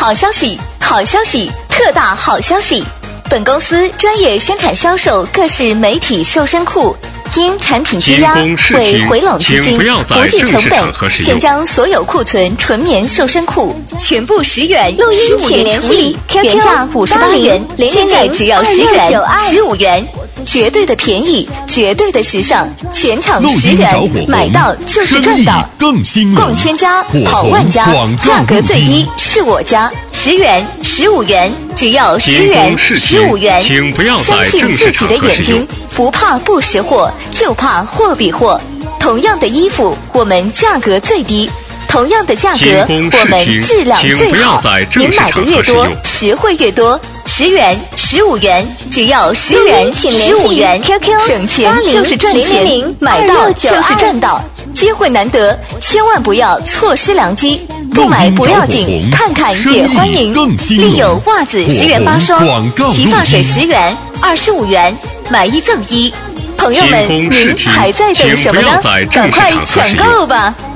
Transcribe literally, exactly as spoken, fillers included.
好消息，好消息，特大好消息！本公司专业生产销售各式媒体瘦身裤，因产品积压为回笼资金、不计成本，现将所有库存纯棉瘦身裤全部十元、 录音十五元处理，原价五十八元，现在只要十元、十五元。绝对的便宜，绝对的时尚，全场十元，买到就是赚到。 更新共千家，跑万家，价格最低是我家。十元、十五元，只要十元、十五元。 请不要在相信正自己的式场合眼睛使用。， 不怕不识货，就怕货比货。同样的衣服，我们价格最低。同样的价格仅供，试我们听质量请最好不要在。正式您买的场越多合使用， 实惠越多。十元、十五元，只要十元、 请联系十五元 Q Q 省钱八零就是赚零零钱零， 买到二六九二就是赚到，机会难得，千万不要错失良机。不买不要紧，看看也欢迎。另有袜子十元八双，洗发水十元，二十五元，买一赠一。朋友们，您仅供试听还在等什么呢请不要在？正式赶快场合抢使用购吧！